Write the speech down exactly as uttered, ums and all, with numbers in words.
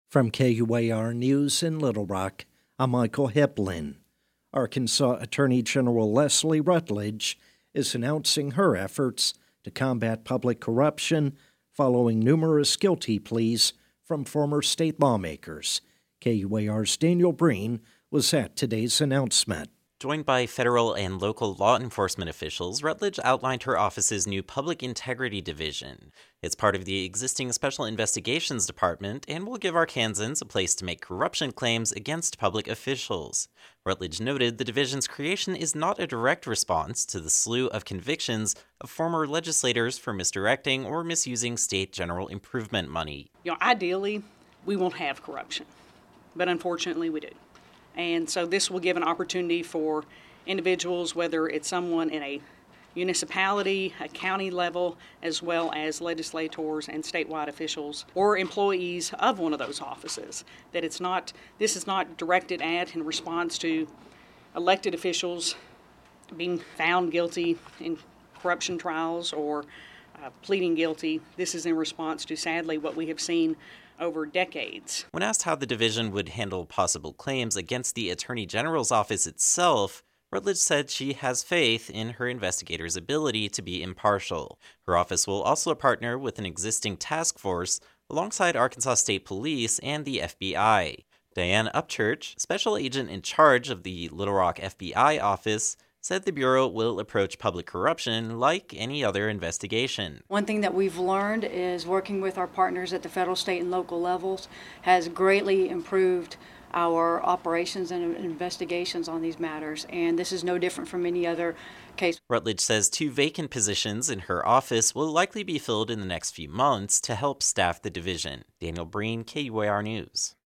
From K U A R News in Little Rock, I'm Michael Heplin. Arkansas Attorney General Leslie Rutledge is announcing her efforts to combat public corruption following numerous guilty pleas from former state lawmakers. K U A R's Daniel Breen was at today's announcement. Joined by federal and local law enforcement officials, Rutledge outlined her office's new Public Integrity Division. It's part of the existing Special Investigations Department and will give Arkansans a place to make corruption claims against public officials. Rutledge noted the division's creation is not a direct response to the slew of convictions of former legislators for misdirecting or misusing state general improvement money. You know, ideally, we won't have corruption, but unfortunately we do. And so this will give an opportunity for individuals, whether it's someone in a municipality, a county level, as well as legislators and statewide officials or employees of one of those offices, that it's not, this is not directed at in response to elected officials being found guilty in corruption trials or uh, pleading guilty. This is in response to, sadly, what we have seen over decades. When asked how the division would handle possible claims against the Attorney General's office itself, Rutledge said she has faith in her investigators' ability to be impartial. Her office will also partner with an existing task force alongside Arkansas State Police and the F B I. Diane Upchurch, special agent in charge of the Little Rock F B I office, said the Bureau will approach public corruption like any other investigation. One thing that we've learned is working with our partners at the federal, state, and local levels has greatly improved our operations and investigations on these matters, and this is no different from any other case. Rutledge says two vacant positions in her office will likely be filled in the next few months to help staff the division. Daniel Breen, K U A R News.